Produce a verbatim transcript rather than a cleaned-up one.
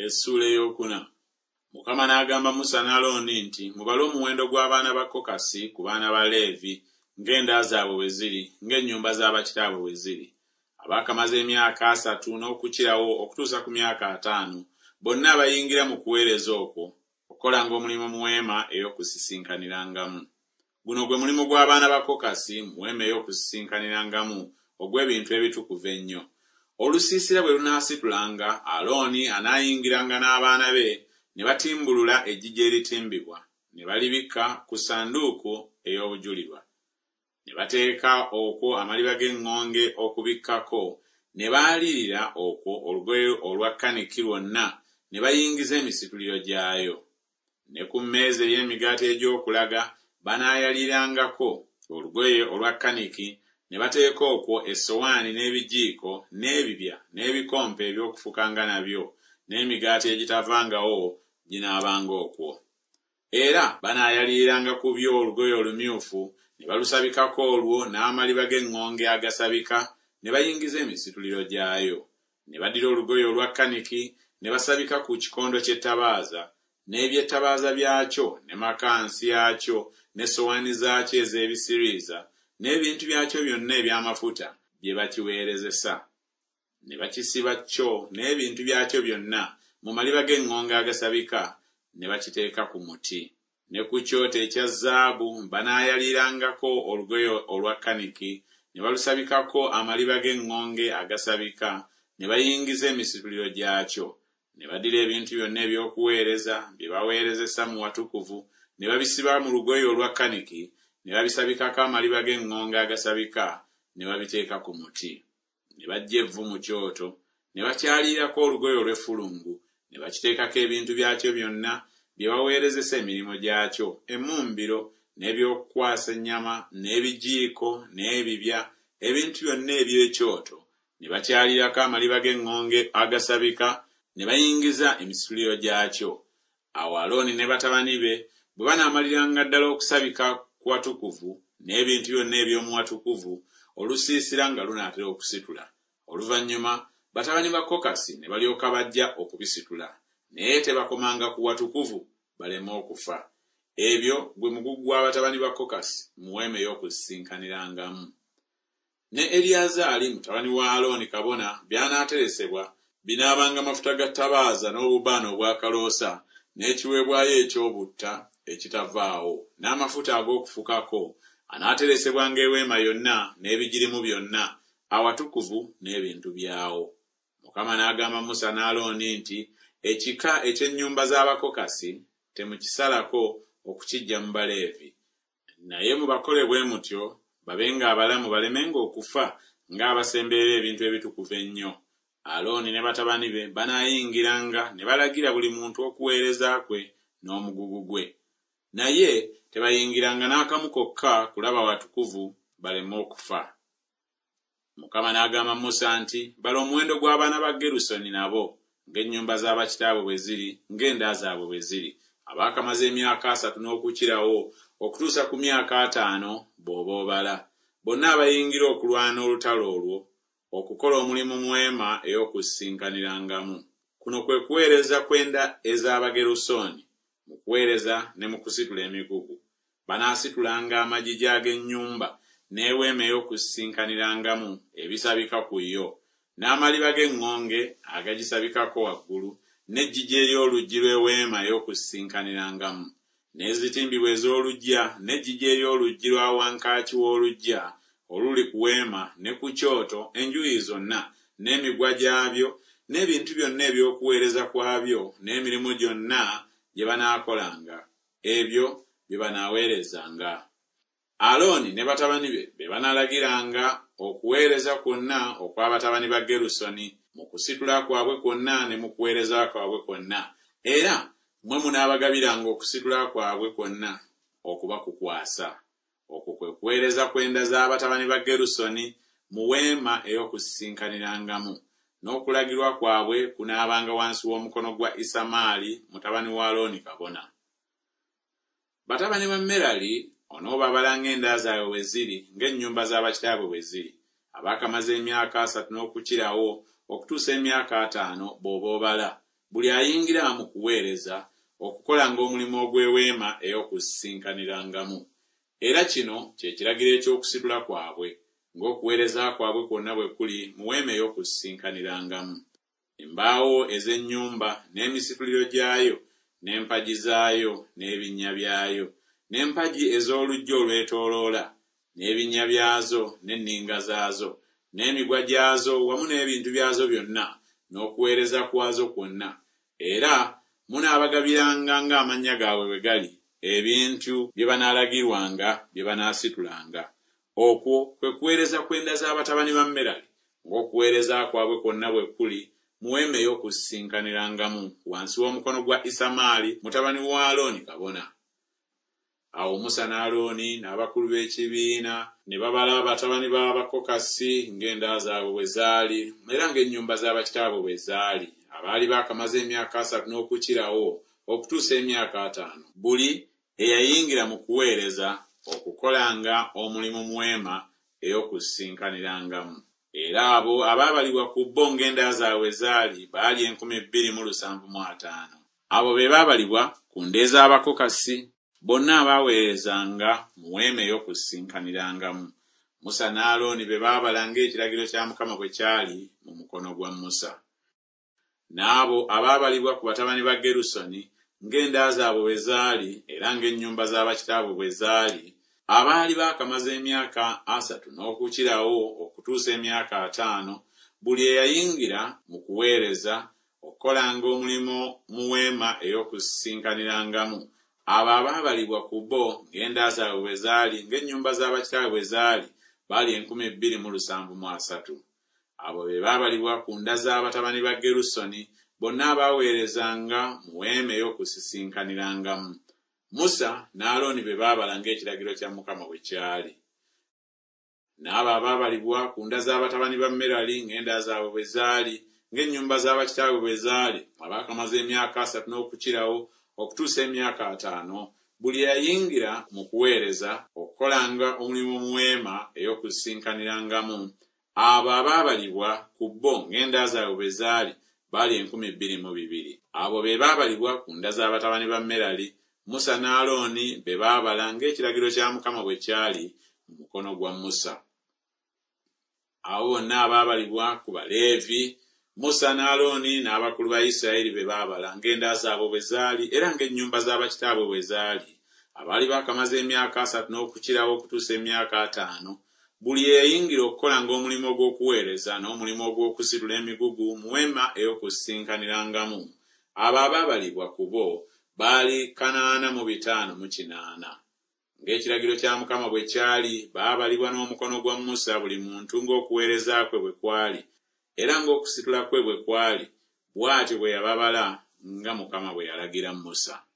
Essula eyokuna. Mukama n'agamba Musa ne Alooni nti mubale omuwendo gw'abaana ba Kokasi ku baana ba Leevi ng'enda zaabwe bwe ziri, ng'ennyumba z'abakitaabwe bwe ziri. Abaakamaze emyaka asatu n'okukirawo okutuusa ku myaka ataano, bonna abayingira mu kuweereza okwo, okukolanga omulimu mu weema ey'okusisinkaniramu. Guno gwe mulimu gw'abaana ba Kokasi mu weema ey'okusisinkaniramu ogw'ebintu ebitukuvu ennyo. Olusiisira bwe lunaasitulanga, Alooni anaayingiranga n'abaana be ne batimbulula eggigi eritimbibwa, ne balibikka ku ssanduuko ey'obujulirwa. Ne bateeka okwo amaliba g'eŋŋonge okubikkako, ne baalirira okwo olugoye olwa kaniki lwonna, ne bayingiza emisituliro gyayo. Ne ku mmeeza ey'emigaati egy'okulaga banaayalirangako olugoye olwa kaniki, ne bateeka okwo essowaani n'ebijiiko n'ebibya n'ebikompe eby'okufukanga nabyo, n'emigaati egitavangawo ginaabanga okwo. Era banaayaliiranga ku byo olugoye olumyufu, ne balusabikako olwo n'amaliba g'eŋŋonge agasabika, ne bayingiza emisituliro gyayo. Ne baddira olugoye olwa kaniki ne basabika ku kikondo ky'ettabaaza, n'ebyettabaaza byakyo, ne makansi yakyo, n'essowaani zaakyo ez'ebisiriiza, n'ebintu byakyo byonna eby'amafuta bye bakiweerezesa. Ne bakisiba kyo n'ebintu byakyo byonna mu maliba g'eŋŋonge agasabika, ne bakiteeka ku muti. Ne ku kyoto ekya zaabu banaayalirangako olugoye olwa kaniki, ne balusabikako amaliba g'eŋŋonge agasabika, ne bayingiza emisituliro gyakyo. Ne baddira ebintu byonna eby'okuweereza bye baweerezesa mu watukuvu, ne babisiba mu lugoye olwa kaniki, ne babisabikako amaliba g'eŋŋonge agasabika, ne babiteeka ku muti. Ne baggya evvu mu kyoto, ne bakyaliirako olugoye olw'effulungu, ne bakiteekako ebintu byakyo byonna bye baweerezesa emirimu gyakyo, emmumbiro, n'ebyokukwasa ennyama, n'ebijiiko, n'ebibya, ebintu byonna eby'ekyoto, ne bakyalirako amaliba g'eŋŋonge agasabika, ne bayingiza emisituliro gyakyo. Awo Alooni ne batabani be bwe banaamaliranga ddala okusabika ku watukuvu n'ebintu byonna eby'omu watukuvu, olusiisira nga lunaatera okusitula. Oluvannyuma batabani ba Kokasi ne balyoka bajja okubisitula, naye tebakomanga ku watukuvu baleme okufa. Ebyo gwe mugugu gw'abatabani ba Kokasi mu weema ey'okusisinkaniramu. Ne Eriyazaali mutabani wa Alooni kabona byanaateresebwa binaabanga amafuta ga ttabaaza n'obubaane obwakaloosa, n'ekiweebwayo eky'obutta ekitavaawo, n'amafuta ag'okufukako anaateresebwanga eweema yonna n'ebigirimu byonna, awatukuvu n'ebintu byawo. Mukama n'agamba Musa ne Alooni nti ekika eky'ennyumba z'Abakokasi temukisalako okukiggya mu Baleevi, naye mubakole bwe mutyo babenga abalamu balemenga okufa ng'abasemberera ebintu ebitukuvu ennyo. Alooni ne batabani be banaayingiranga ne balagira buli muntu okuweereza kwe n'omugugu gwe, naye tebayingiranga n'akamu kokka kulaba watukuvu baleme okufa. Mukama n'agamba Musa nti bala omuwendo gw'abaana ba Gerusoni nabo ng'ennyumba z'abakitaabwe bwe ziri, ng'enda zaabwe bwe ziri, abaakamaze emyaka asatu n'okukirawo okutuusa ku myaka ataano bw'oba obala, bonna abayingira okulwana olutalo olwo okukola omulimu mu weema ey'okusisinkaniramu. Kuno kwe kuweereza kw'enda ez'Abagerusoni mu kuweereza ne mu kusitula emigugu. Banaasitulanga amagigi ag'ennyumba n'eweema ey'okusisinkaniramu ebisabika ku yo, n'amaliba g'eŋŋonge agagisabikako waggulu, n'eggigi ery'oluggi lw'eweema ey'okusisinkaniramu, n'ezitimbibwa ez'oluggya, n'eggigi ery'oluggi lwa wankaaki w'oluggya oluli ku weema ne ku kyoto enjuuyi zonna, n'emigwa gyabyo, n'ebintu byonna eby'okuweereza kwabyo, n'emirimu gyonna gye banaakolanga, ebyo bye banaaweerezanga. Alooni ne batabani be be banaalagiranga okuweereza kwonna okw'abatabani ba Gerusoni mu kusitula kwabwe kwonna ne mu kuweereza kwabwe kwonna, era mwe munaabagabiranga okusitula kwabwe kwonna okubakukwasa. Okwo kwe kuweereza kw'enda z'abatabani ba Gerusoni mu weema ey'okusisinkaniramu, n'okulagirwa kwabwe kunaabanga wansi w'omukono gwa Isamaali mutabani wa Alooni kabona. Batabani ba Merali onoobabalanga enda zaabwe bwe ziri ng'ennyumba z'abakitaabwe bwe ziri, abaakamaze emyaka asatu n'okukirawo okutuusa emyaka ataano bw'oba obala, buli ayingira mu kuweereza okukolanga omulimu ogw'eweema ey'okusinkanirangamu. Era kino kye kiragiro eky'okusitula kwabwe, ng'okuweereza kwabwe kwonna bwe kuli mu weema ey'okusinkanirangamu. Embaawo ez'ennyumba n'emisituliro gyayo, n'empagi zaayo n'ebinnya byayo, n'empagi ez'oluggya olwetooloola, n'ebinnya byazo n'enninga zaazo, n'emigwa gyazo wamu n'ebintu byazo byonna, n'okuweereza kwazo kwonna. Era munaabagabiranga ng'amannya gaabwe bwe gali, ebintu bye banaalagirwanga bye banaasitulanga. Okwo kwe kuweereza kw'enda z'abatabani ba Merali, ng'okuweereza kwabwe kwonna bwe kuli mu weema ey'okusinkanirangamu wansi w'omukono gwa Isamaali mutabani wa Alooni kabona. Awo Musa ne Alooni n'abakulu b'ekibiina ne babala abatabani b'Abakokasi ng'enda zaabwe bwe zaali era ng'ennyumba z'abakitaabwe bwe zaali, abaali baakamaze emyaka asatu n'okukirawo okutuusa emyaka ataano. Buli eyayingira mu kuweereza okukolanga omulimu mu weema ey'okusinkanirangamu. Era abo abaabalibwa ku bo ng'enda zaabwe zaali baali enkumi bbiri mu lusanvu mu ataano. Abo be baabalibwa ku nde z'Abakokasi bonna abaaweerezanga mu weema ey'okusinkanirangamu. Musa ne Alooni be baabala ng'ekiragiro kya Mukama bwe kyali mu mukono gwa Musa. N'abo abaabalibwa ku batabani ba Gerusoni ng'enda zaabwe bwe zaali era ng'ennyumba z'abakitaabwe bwe zaali, abaali baakamaze emyaka asatu n'okukirawo okutuusa emyaka ataano, buli eyayingira mu kuweereza okukolanga omulimu mu weema ey'okusinkanirangamu. Abo abaabalibwa ku bo ng'enda zaabwe bwe zaali ng'ennyumba z'abakitaabwe bwe zaali baali enkumi bbiri mu lusanvu mu asatu. Abo be baabalibwa ku nda z'abatabani ba Gerusoni bonna abaaweerezanga mu weema ey'okusinkanirangamu. Musa ne Alooni be baabala ng'ekiragiro kya Mukama bwe kyali. N'abo abaabalibwa ku nda z'abatabani ba Merali ng'enda zaabwe bwe zaali ng'ennyumba z'abakitaabwe bwe zaali abaakamaze emyaka asatu n'okukirawo okutuusa emyaka ataano, buli eyayingira mu kuweereza okukolanga omulimu mu weema ey'okusinkanirangamu. Abo abaabalibwa ku bo ng'enda zaabwe bwe zaali baali enkumi bbiri mu bibiri. Abo be baabalibwa ku nda z'abatabani ba Merali, Musa ne Alooni be baabala ng'ekiragiro kya Mukama bwe kyali mu mukono gwa Musa. Abo bonna abaabalibwa ku Baleevi, Musa ne Alooni n'abakulu ba Isirayiri be baabala ng'enda zaabwe bwe zaali era ng'ennyumba z'abakitaabwe bwe zaali, abaali baakamaze emyaka asatu n'okukirawo okutuusa emyaka ataano, buli eyayingira okukolanga omulimu ogw'okuweereza n'omulimu ogw'okusitula emigugu mu weema ey'okusinkanirangamu. Abo abaabalibwa ku bo baali kanaana mu bitaano mu kinaana. Ng'ekiragiro kya Mukama bwe kyali, baabalibwa n'omukono gwa Musa buli muntu ng'okuweereza kwe bwe kwali, era ng'okusitula kwe bwe kwali, bw'atyo bwe yababala nga Mukama bwe yalagira Musa.